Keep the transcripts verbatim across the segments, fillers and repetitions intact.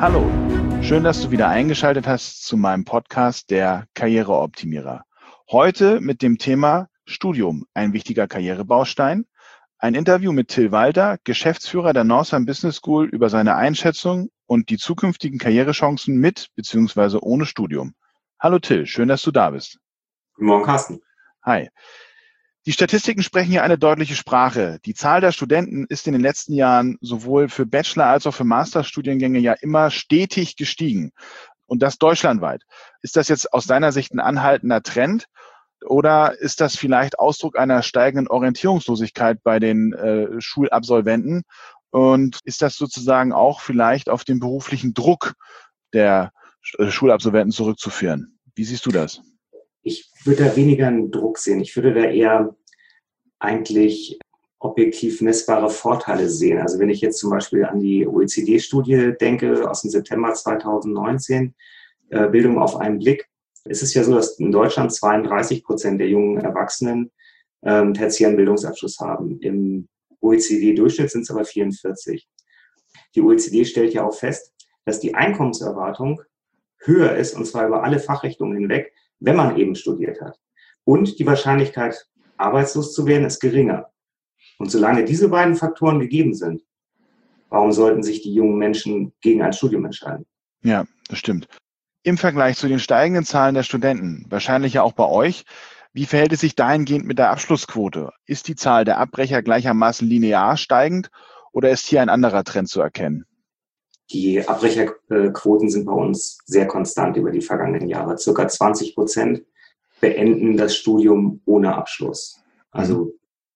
Hallo, schön, dass du wieder eingeschaltet hast zu meinem Podcast Der Karriereoptimierer. Heute mit dem Thema Studium, ein wichtiger Karrierebaustein. Ein Interview mit Till Walter, Geschäftsführer der Northern Business School, über seine Einschätzung und die zukünftigen Karrierechancen mit bzw. ohne Studium. Hallo Till, schön, dass du da bist. Guten Morgen, Carsten. Hi. Die Statistiken sprechen hier eine deutliche Sprache. Die Zahl der Studenten ist in den letzten Jahren sowohl für Bachelor- als auch für Masterstudiengänge ja immer stetig gestiegen. Und das deutschlandweit. Ist das jetzt aus deiner Sicht ein anhaltender Trend? Oder ist das vielleicht Ausdruck einer steigenden Orientierungslosigkeit bei den äh, Schulabsolventen? Und ist das sozusagen auch vielleicht auf den beruflichen Druck der äh, Schulabsolventen zurückzuführen? Wie siehst du das? Ich würde da weniger einen Druck sehen. Ich würde da eher eigentlich objektiv messbare Vorteile sehen. Also wenn ich jetzt zum Beispiel an die O E C D-Studie denke aus dem September zweitausendneunzehn, äh, Bildung auf einen Blick, ist es ja so, dass in Deutschland zweiunddreißig Prozent der jungen Erwachsenen ähm, tertiären Bildungsabschluss haben. Im O E C D-Durchschnitt sind es aber vierundvierzig. Die O E C D stellt ja auch fest, dass die Einkommenserwartung höher ist, und zwar über alle Fachrichtungen hinweg, wenn man eben studiert hat. Und die Wahrscheinlichkeit, arbeitslos zu werden, ist geringer. Und solange diese beiden Faktoren gegeben sind, warum sollten sich die jungen Menschen gegen ein Studium entscheiden? Ja, das stimmt. Im Vergleich zu den steigenden Zahlen der Studenten, wahrscheinlich ja auch bei euch, wie verhält es sich dahingehend mit der Abschlussquote? Ist die Zahl der Abbrecher gleichermaßen linear steigend oder ist hier ein anderer Trend zu erkennen? Die Abbrecherquoten sind bei uns sehr konstant über die vergangenen Jahre. Circa zwanzig Prozent beenden das Studium ohne Abschluss. Also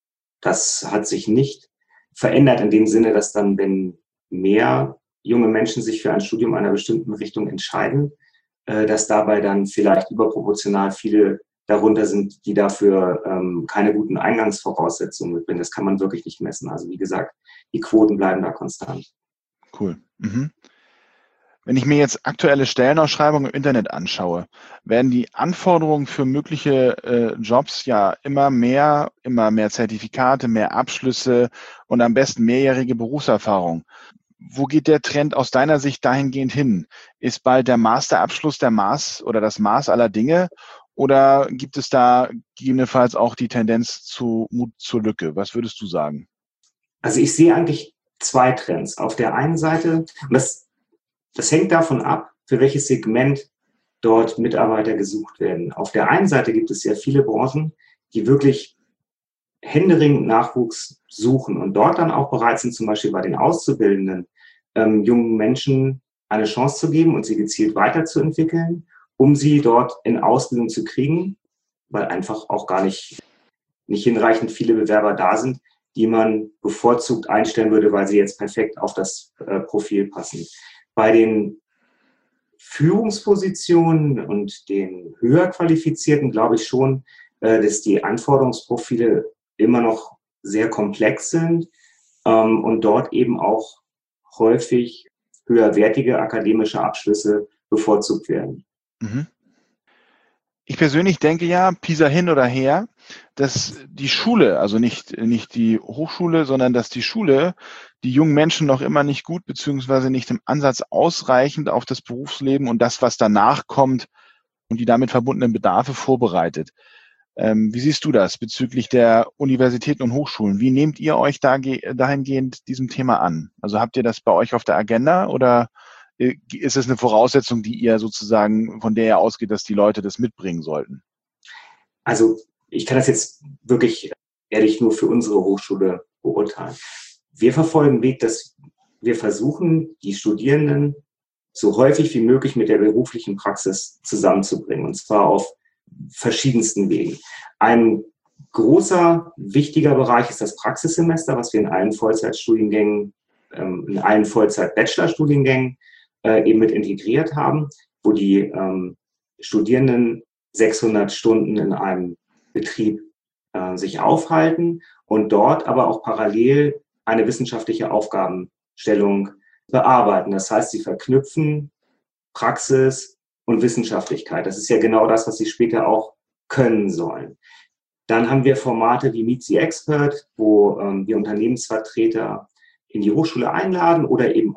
das hat sich nicht verändert in dem Sinne, dass dann, wenn mehr junge Menschen sich für ein Studium einer bestimmten Richtung entscheiden, dass dabei dann vielleicht überproportional viele darunter sind, die dafür ähm, keine guten Eingangsvoraussetzungen mitbringen. Das kann man wirklich nicht messen. Also wie gesagt, die Quoten bleiben da konstant. Cool. Mhm. Wenn ich mir jetzt aktuelle Stellenausschreibungen im Internet anschaue, werden die Anforderungen für mögliche äh, Jobs ja immer mehr, immer mehr Zertifikate, mehr Abschlüsse und am besten mehrjährige Berufserfahrung. Wo geht der Trend aus deiner Sicht dahingehend hin? Ist bald der Masterabschluss der Maß oder das Maß aller Dinge? Oder gibt es da gegebenenfalls auch die Tendenz zu Mut zur Lücke? Was würdest du sagen? Also ich sehe eigentlich zwei Trends. Auf der einen Seite, und das Das hängt davon ab, für welches Segment dort Mitarbeiter gesucht werden. Auf der einen Seite gibt es sehr viele Branchen, die wirklich händeringend Nachwuchs suchen und dort dann auch bereit sind, zum Beispiel bei den Auszubildenden, ähm, jungen Menschen eine Chance zu geben und sie gezielt weiterzuentwickeln, um sie dort in Ausbildung zu kriegen, weil einfach auch gar nicht, nicht hinreichend viele Bewerber da sind, die man bevorzugt einstellen würde, weil sie jetzt perfekt auf das äh, Profil passen. Bei den Führungspositionen und den höher qualifizierten glaube ich schon, dass die Anforderungsprofile immer noch sehr komplex sind und dort eben auch häufig höherwertige akademische Abschlüsse bevorzugt werden. Mhm. Ich persönlich denke ja, PISA hin oder her, dass die Schule, also nicht, nicht die Hochschule, sondern dass die Schule die jungen Menschen noch immer nicht gut beziehungsweise nicht im Ansatz ausreichend auf das Berufsleben und das, was danach kommt und die damit verbundenen Bedarfe vorbereitet. Ähm, wie siehst du das bezüglich der Universitäten und Hochschulen? Wie nehmt ihr euch da, dahingehend diesem Thema an? Also habt ihr das bei euch auf der Agenda oder ist es eine Voraussetzung, die ihr sozusagen, von der ihr ausgeht, dass die Leute das mitbringen sollten? Also ich kann das jetzt wirklich ehrlich nur für unsere Hochschule beurteilen. Wir verfolgen den Weg, dass wir versuchen, die Studierenden so häufig wie möglich mit der beruflichen Praxis zusammenzubringen, und zwar auf verschiedensten Wegen. Ein großer, wichtiger Bereich ist das Praxissemester, was wir in allen Vollzeitstudiengängen, in allen Vollzeit-Bachelor-Studiengängen eben mit integriert haben, wo die ähm, Studierenden sechshundert Stunden in einem Betrieb äh, sich aufhalten und dort aber auch parallel eine wissenschaftliche Aufgabenstellung bearbeiten. Das heißt, sie verknüpfen Praxis und Wissenschaftlichkeit. Das ist ja genau das, was sie später auch können sollen. Dann haben wir Formate wie Meet the Expert, wo ähm, wir Unternehmensvertreter in die Hochschule einladen oder eben auch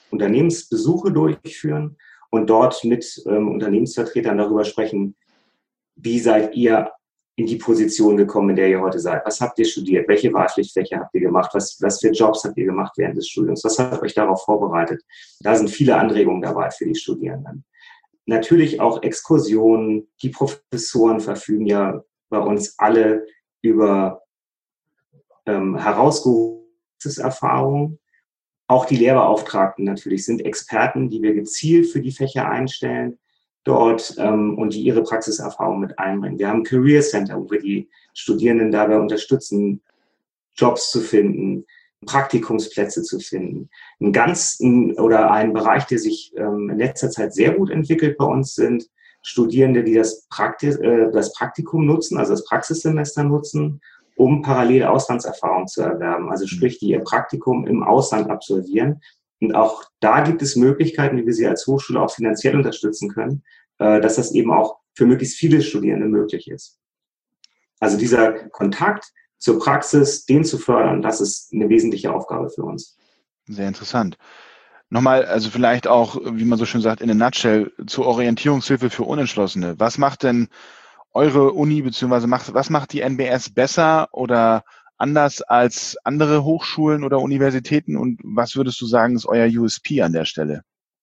Unternehmensbesuche durchführen und dort mit ähm, Unternehmensvertretern darüber sprechen, wie seid ihr in die Position gekommen, in der ihr heute seid? Was habt ihr studiert? Welche Wahlpflichtfächer habt ihr gemacht? Was, was für Jobs habt ihr gemacht während des Studiums? Was hat euch darauf vorbereitet? Da sind viele Anregungen dabei für die Studierenden. Natürlich auch Exkursionen. Die Professoren verfügen ja bei uns alle über ähm, herausgehobene Erfahrungen. Auch die Lehrbeauftragten natürlich sind Experten, die wir gezielt für die Fächer einstellen dort ähm, und die ihre Praxiserfahrung mit einbringen. Wir haben ein Career Center, wo wir die Studierenden dabei unterstützen, Jobs zu finden, Praktikumsplätze zu finden. Ein ganz oder ein Bereich, der sich ähm, in letzter Zeit sehr gut entwickelt bei uns, sind Studierende, die das, Prakti äh, das Praktikum nutzen, also das Praxissemester nutzen, um parallele Auslandserfahrung zu erwerben. Also sprich, die ihr Praktikum im Ausland absolvieren. Und auch da gibt es Möglichkeiten, wie wir sie als Hochschule auch finanziell unterstützen können, äh, dass das eben auch für möglichst viele Studierende möglich ist. Also dieser Kontakt zur Praxis, den zu fördern, das ist eine wesentliche Aufgabe für uns. Sehr interessant. Nochmal, also vielleicht auch, wie man so schön sagt, in a nutshell, zur Orientierungshilfe für Unentschlossene. Was macht denn eure Uni, beziehungsweise macht, was macht die N B S besser oder anders als andere Hochschulen oder Universitäten? Und was würdest du sagen, ist euer U S P an der Stelle?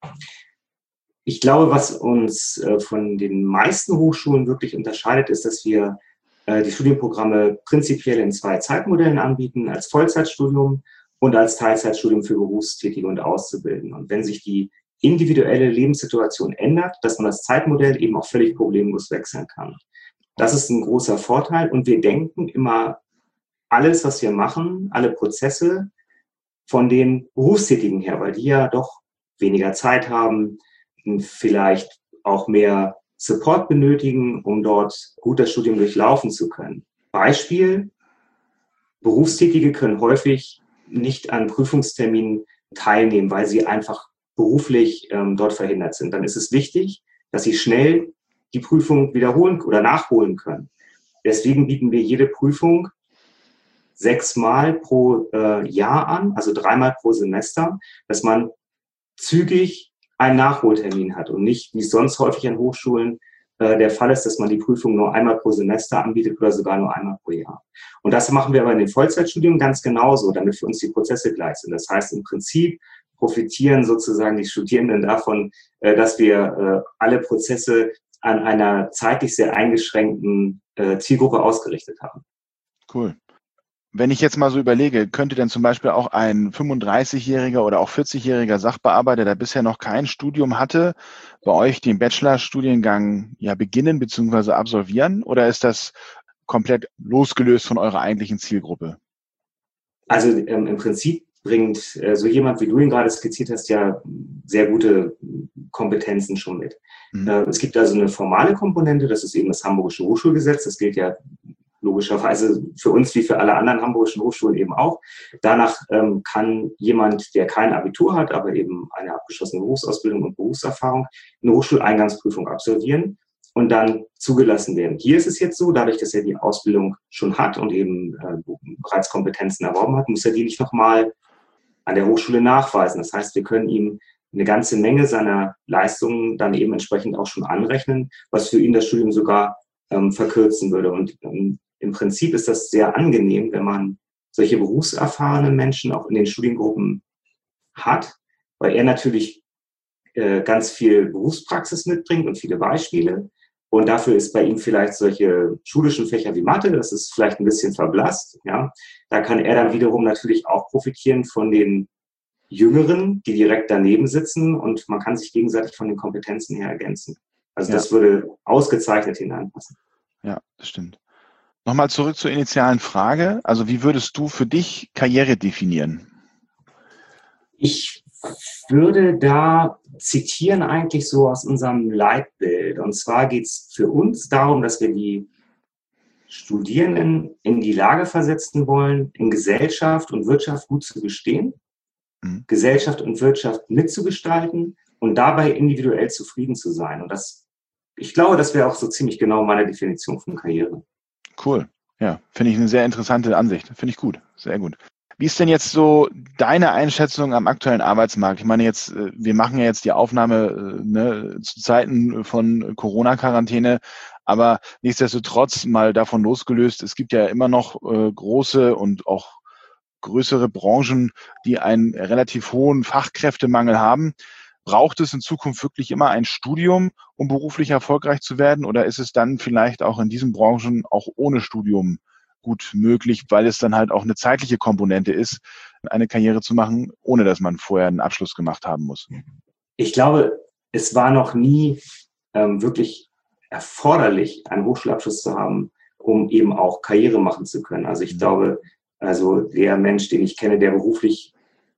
Ich glaube, was uns äh, von den meisten Hochschulen wirklich unterscheidet, ist, dass wir äh, die Studienprogramme prinzipiell in zwei Zeitmodellen anbieten, als Vollzeitstudium und als Teilzeitstudium für Berufstätige und Auszubildende. Und wenn sich die individuelle Lebenssituation ändert, dass man das Zeitmodell eben auch völlig problemlos wechseln kann. Das ist ein großer Vorteil und wir denken immer alles, was wir machen, alle Prozesse von den Berufstätigen her, weil die ja doch weniger Zeit haben, vielleicht auch mehr Support benötigen, um dort gut das Studium durchlaufen zu können. Beispiel: Berufstätige können häufig nicht an Prüfungsterminen teilnehmen, weil sie einfach beruflich ähm, dort verhindert sind. Dann ist es wichtig, dass sie schnell die Prüfung wiederholen oder nachholen können. Deswegen bieten wir jede Prüfung sechsmal pro äh, Jahr an, also dreimal pro Semester, dass man zügig einen Nachholtermin hat und nicht, wie es sonst häufig an Hochschulen äh, der Fall ist, dass man die Prüfung nur einmal pro Semester anbietet oder sogar nur einmal pro Jahr. Und das machen wir aber in den Vollzeitstudien ganz genauso, damit für uns die Prozesse gleich sind. Das heißt, im Prinzip profitieren sozusagen die Studierenden davon, äh, dass wir äh, alle Prozesse an einer zeitlich sehr eingeschränkten äh, Zielgruppe ausgerichtet haben. Cool. Wenn ich jetzt mal so überlege, könnte denn zum Beispiel auch ein fünfunddreißigjähriger oder auch vierzigjähriger Sachbearbeiter, der bisher noch kein Studium hatte, bei euch den Bachelorstudiengang ja beginnen bzw. absolvieren? Oder ist das komplett losgelöst von eurer eigentlichen Zielgruppe? Also ähm, im Prinzip bringt äh, so jemand, wie du ihn gerade skizziert hast, ja sehr gute Kompetenzen schon mit. Mhm. Äh, es gibt also eine formale Komponente, das ist eben das Hamburgische Hochschulgesetz. Das gilt ja logischerweise für uns wie für alle anderen hamburgischen Hochschulen eben auch. Danach ähm, kann jemand, der kein Abitur hat, aber eben eine abgeschlossene Berufsausbildung und Berufserfahrung, eine Hochschuleingangsprüfung absolvieren und dann zugelassen werden. Hier ist es jetzt so, dadurch, dass er die Ausbildung schon hat und eben äh, bereits Kompetenzen erworben hat, muss er die nicht nochmal an der Hochschule nachweisen. Das heißt, wir können ihm eine ganze Menge seiner Leistungen dann eben entsprechend auch schon anrechnen, was für ihn das Studium sogar ähm, verkürzen würde. Und ähm, im Prinzip ist das sehr angenehm, wenn man solche berufserfahrenen Menschen auch in den Studiengruppen hat, weil er natürlich äh, ganz viel Berufspraxis mitbringt und viele Beispiele. Und dafür ist bei ihm vielleicht solche schulischen Fächer wie Mathe, das ist vielleicht ein bisschen verblasst. Ja. Da kann er dann wiederum natürlich auch profitieren von den Jüngeren, die direkt daneben sitzen, und man kann sich gegenseitig von den Kompetenzen her ergänzen. Also ja, das würde ausgezeichnet hineinpassen. Ja, das stimmt. Nochmal zurück zur initialen Frage. Also wie würdest du für dich Karriere definieren? Ich würde da zitieren eigentlich so aus unserem Leitbild. Und zwar geht es für uns darum, dass wir die Studierenden in die Lage versetzen wollen, in Gesellschaft und Wirtschaft gut zu bestehen, mhm. Gesellschaft und Wirtschaft mitzugestalten und dabei individuell zufrieden zu sein. Und das, ich glaube, das wäre auch so ziemlich genau meine Definition von Karriere. Cool. Ja, finde ich eine sehr interessante Ansicht. Finde ich gut. Sehr gut. Wie ist denn jetzt so deine Einschätzung am aktuellen Arbeitsmarkt? Ich meine jetzt, äh, wir machen ja jetzt die Aufnahme äh, ne, zu Zeiten von Corona-Quarantäne, aber nichtsdestotrotz mal davon losgelöst, es gibt ja immer noch äh, große und auch größere Branchen, die einen relativ hohen Fachkräftemangel haben. Braucht es in Zukunft wirklich immer ein Studium, um beruflich erfolgreich zu werden? Oder ist es dann vielleicht auch in diesen Branchen auch ohne Studium gut möglich, weil es dann halt auch eine zeitliche Komponente ist, eine Karriere zu machen, ohne dass man vorher einen Abschluss gemacht haben muss? Ich glaube, es war noch nie ähm, wirklich erforderlich, einen Hochschulabschluss zu haben, um eben auch Karriere machen zu können. Also ich glaube, also der Mensch, den ich kenne, der beruflich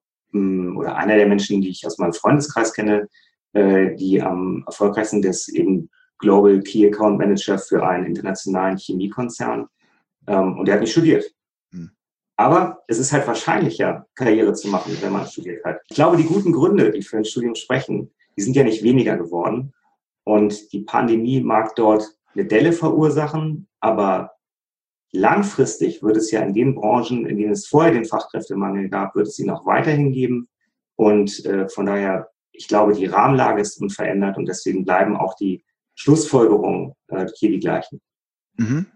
mh, oder einer der Menschen, die ich aus meinem Freundeskreis kenne, äh, die am erfolgreichsten sind, ist eben Global Key Account Manager für einen internationalen Chemiekonzern. Ähm, und der hat nicht studiert. Hm. Aber es ist halt wahrscheinlicher, Karriere zu machen, wenn man studiert hat. Ich glaube, die guten Gründe, die für ein Studium sprechen, die sind ja nicht weniger geworden. Und die Pandemie mag dort eine Delle verursachen, aber langfristig wird es ja in den Branchen, in denen es vorher den Fachkräftemangel gab, wird es ihn auch weiterhin geben. Und äh, von daher, ich glaube, die Rahmenlage ist unverändert und deswegen bleiben auch die Schlussfolgerungen äh, hier die gleichen. Mhm.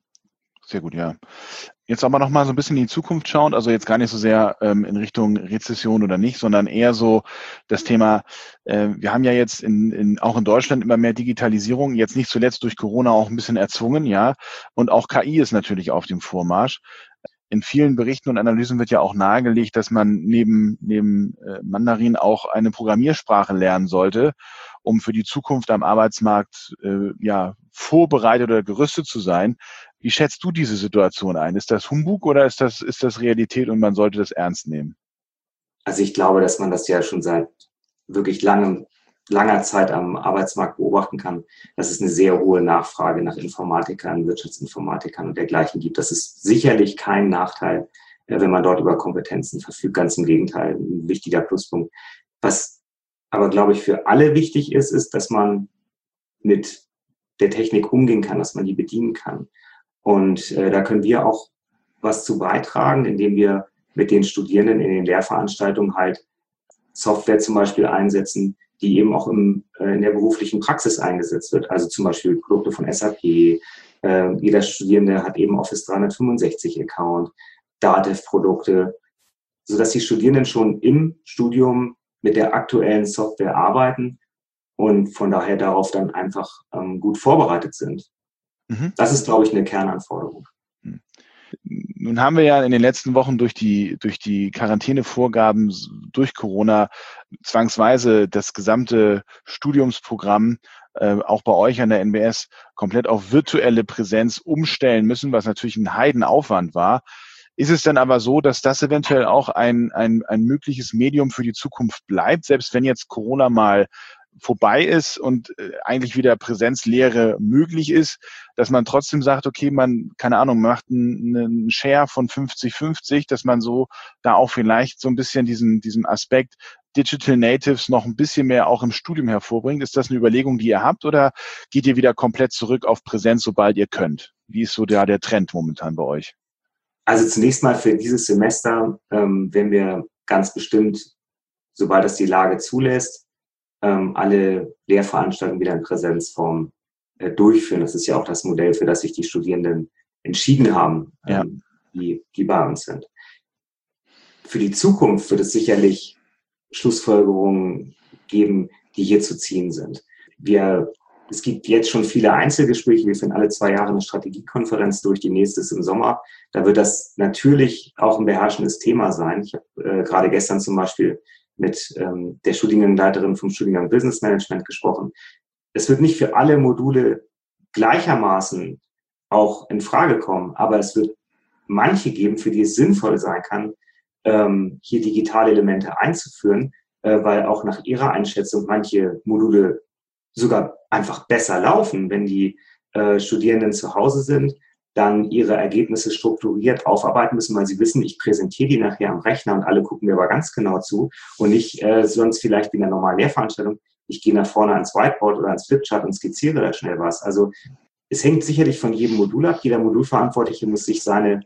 Sehr gut, ja. Jetzt aber noch mal so ein bisschen in die Zukunft schauen, also jetzt gar nicht so sehr ähm, in Richtung Rezession oder nicht, sondern eher so das Thema, äh, wir haben ja jetzt in, in, auch in Deutschland immer mehr Digitalisierung, jetzt nicht zuletzt durch Corona auch ein bisschen erzwungen, ja, und auch K I ist natürlich auf dem Vormarsch. In vielen Berichten und Analysen wird ja auch nahegelegt, dass man neben, neben äh, Mandarin auch eine Programmiersprache lernen sollte, um für die Zukunft am Arbeitsmarkt äh, ja vorbereitet oder gerüstet zu sein. Wie schätzt du diese Situation ein? Ist das Humbug oder ist das, ist das Realität und man sollte das ernst nehmen? Also ich glaube, dass man das ja schon seit wirklich langem, langer Zeit am Arbeitsmarkt beobachten kann, dass es eine sehr hohe Nachfrage nach Informatikern, Wirtschaftsinformatikern und dergleichen gibt. Das ist sicherlich kein Nachteil, wenn man dort über Kompetenzen verfügt. Ganz im Gegenteil, ein wichtiger Pluspunkt. Was aber, glaube ich, für alle wichtig ist, ist, dass man mit der Technik umgehen kann, dass man die bedienen kann. Und äh, da können wir auch was zu beitragen, indem wir mit den Studierenden in den Lehrveranstaltungen halt Software zum Beispiel einsetzen, die eben auch im, äh, in der beruflichen Praxis eingesetzt wird. Also zum Beispiel Produkte von S A P. Äh, jeder Studierende hat eben Office dreihundertfünfundsechzig Account, Datev-Produkte, sodass die Studierenden schon im Studium mit der aktuellen Software arbeiten und von daher darauf dann einfach ähm, gut vorbereitet sind. Mhm. Das ist, glaube ich, eine Kernanforderung. Nun haben wir ja in den letzten Wochen durch die, durch die Quarantänevorgaben durch Corona zwangsweise das gesamte Studiumsprogramm äh, auch bei euch an der N B S komplett auf virtuelle Präsenz umstellen müssen, was natürlich ein Heidenaufwand war. Ist es denn aber so, dass das eventuell auch ein, ein, ein mögliches Medium für die Zukunft bleibt, selbst wenn jetzt Corona mal vorbei ist und eigentlich wieder Präsenzlehre möglich ist, dass man trotzdem sagt, okay, man, keine Ahnung, macht einen, einen Share von fünfzig fünfzig, dass man so da auch vielleicht so ein bisschen diesen, diesen Aspekt Digital Natives noch ein bisschen mehr auch im Studium hervorbringt. Ist das eine Überlegung, die ihr habt, oder geht ihr wieder komplett zurück auf Präsenz, sobald ihr könnt? Wie ist so der, der Trend momentan bei euch? Also zunächst mal für dieses Semester, ähm, wenn wir ganz bestimmt, sobald das die Lage zulässt, ähm, alle Lehrveranstaltungen wieder in Präsenzform äh, durchführen. Das ist ja auch das Modell, für das sich die Studierenden entschieden haben, ja. ähm, die, die bei uns sind. Für die Zukunft wird es sicherlich Schlussfolgerungen geben, die hier zu ziehen sind. Wir, es gibt jetzt schon viele Einzelgespräche. Wir führen alle zwei Jahre eine Strategiekonferenz durch. Die nächste ist im Sommer. Da wird das natürlich auch ein beherrschendes Thema sein. Ich habe äh, gerade gestern zum Beispiel mit ähm, der Studiengangsleiterin vom Studiengang Business Management gesprochen. Es wird nicht für alle Module gleichermaßen auch in Frage kommen, aber es wird manche geben, für die es sinnvoll sein kann, ähm, hier digitale Elemente einzuführen, äh, weil auch nach ihrer Einschätzung manche Module sogar einfach besser laufen, wenn die äh, Studierenden zu Hause sind, dann ihre Ergebnisse strukturiert aufarbeiten müssen, weil sie wissen, ich präsentiere die nachher am Rechner und alle gucken mir aber ganz genau zu und nicht äh, sonst vielleicht wie in einer normalen Lehrveranstaltung, ich gehe nach vorne ans Whiteboard oder ans Flipchart und skizziere da schnell was. Also es hängt sicherlich von jedem Modul ab. Jeder Modulverantwortliche muss sich seine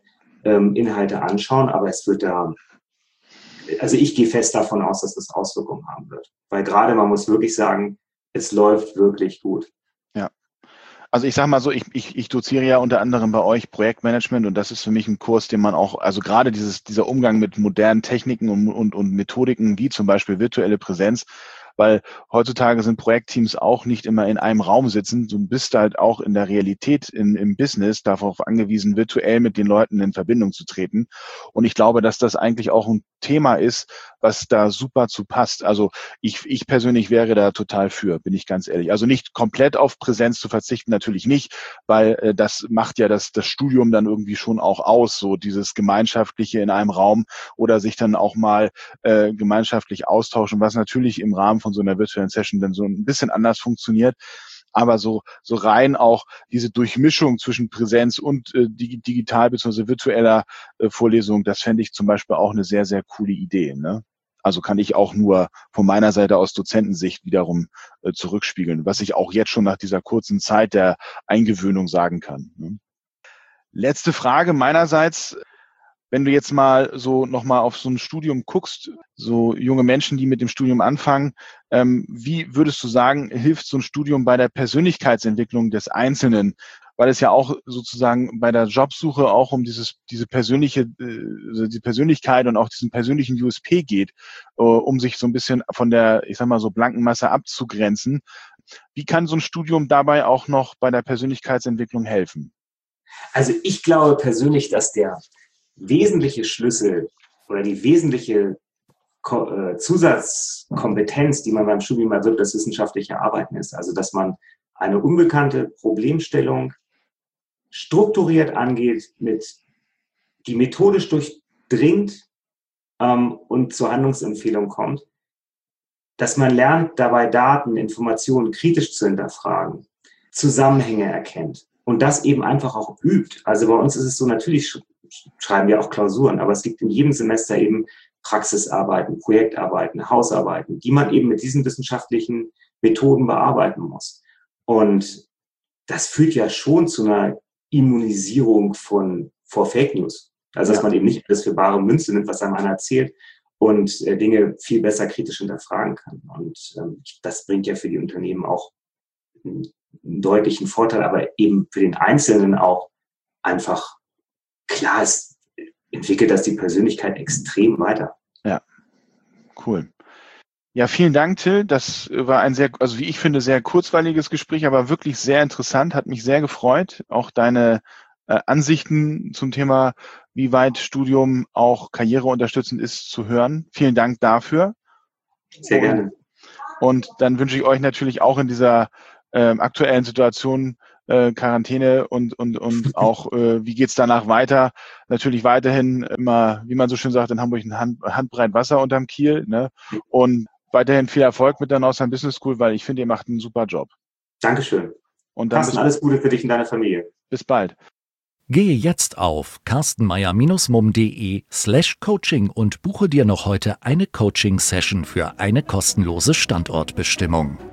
ähm, Inhalte anschauen, aber es wird da, also ich gehe fest davon aus, dass das Auswirkungen haben wird. Weil gerade man muss wirklich sagen, es läuft wirklich gut. Ja. Also ich sage mal so, ich, ich, ich doziere ja unter anderem bei euch Projektmanagement und das ist für mich ein Kurs, den man auch, also gerade dieses, dieser Umgang mit modernen Techniken und, und, und Methodiken wie zum Beispiel virtuelle Präsenz, weil heutzutage sind Projektteams auch nicht immer in einem Raum sitzen. Du bist halt auch in der Realität in, im Business darauf angewiesen, virtuell mit den Leuten in Verbindung zu treten. Und ich glaube, dass das eigentlich auch ein Thema ist, was da super zu passt. Also ich, ich persönlich wäre da total für, bin ich ganz ehrlich. Also nicht komplett auf Präsenz zu verzichten, natürlich nicht, weil äh, das macht ja das, das Studium dann irgendwie schon auch aus, so dieses Gemeinschaftliche in einem Raum oder sich dann auch mal äh, gemeinschaftlich austauschen, was natürlich im Rahmen von so einer virtuellen Session dann so ein bisschen anders funktioniert. Aber so, so rein auch diese Durchmischung zwischen Präsenz und äh, digital bzw. virtueller äh, Vorlesung, das fände ich zum Beispiel auch eine sehr, sehr coole Idee. Ne? Also kann ich auch nur von meiner Seite aus Dozentensicht wiederum äh, zurückspiegeln, was ich auch jetzt schon nach dieser kurzen Zeit der Eingewöhnung sagen kann. Ne? Letzte Frage meinerseits. Wenn du jetzt mal so nochmal auf so ein Studium guckst, so junge Menschen, die mit dem Studium anfangen, ähm, wie würdest du sagen, hilft so ein Studium bei der Persönlichkeitsentwicklung des Einzelnen? Weil es ja auch sozusagen bei der Jobsuche auch um dieses, diese persönliche, äh, die Persönlichkeit und auch diesen persönlichen U S P geht, äh, um sich so ein bisschen von der, ich sag mal so, blanken Masse abzugrenzen. Wie kann so ein Studium dabei auch noch bei der Persönlichkeitsentwicklung helfen? Also ich glaube persönlich, dass der wesentliche Schlüssel oder die wesentliche Zusatzkompetenz, die man beim Studium erwirbt, das wissenschaftliche Arbeiten ist. Also dass man eine unbekannte Problemstellung strukturiert angeht, mit die methodisch durchdringt ähm, und zur Handlungsempfehlung kommt, dass man lernt, dabei Daten, Informationen kritisch zu hinterfragen, Zusammenhänge erkennt und das eben einfach auch übt. Also bei uns ist es so, natürlich schreiben wir auch Klausuren, aber es gibt in jedem Semester eben Praxisarbeiten, Projektarbeiten, Hausarbeiten, die man eben mit diesen wissenschaftlichen Methoden bearbeiten muss. Und das führt ja schon zu einer Immunisierung von, vor Fake News. Also dass ja. man eben nicht alles für bare Münze nimmt, was einem einer erzählt und äh, Dinge viel besser kritisch hinterfragen kann. Und ähm, das bringt ja für die Unternehmen auch einen, einen deutlichen Vorteil, aber eben für den Einzelnen auch einfach klar, es entwickelt das die Persönlichkeit extrem weiter. Ja, cool. Ja, vielen Dank, Till. Das war ein sehr, also wie ich finde, sehr kurzweiliges Gespräch, aber wirklich sehr interessant, hat mich sehr gefreut. Auch deine äh, Ansichten zum Thema, wie weit Studium auch karriereunterstützend ist, zu hören. Vielen Dank dafür. Sehr gerne. Und, und dann wünsche ich euch natürlich auch in dieser äh, aktuellen Situation Äh, Quarantäne und und und auch äh, wie geht's danach weiter? Natürlich weiterhin immer, wie man so schön sagt, in Hamburg ein Hand, Handbreit Wasser unterm Kiel, ne? Und weiterhin viel Erfolg mit der Northern Business School, weil ich finde, ihr macht einen super Job. Dankeschön. Und dann Carsten, alles Gute für dich und deine Familie. Bis bald. Gehe jetzt auf carstenmeier-mum.de slash coaching und buche dir noch heute eine Coaching-Session für eine kostenlose Standortbestimmung.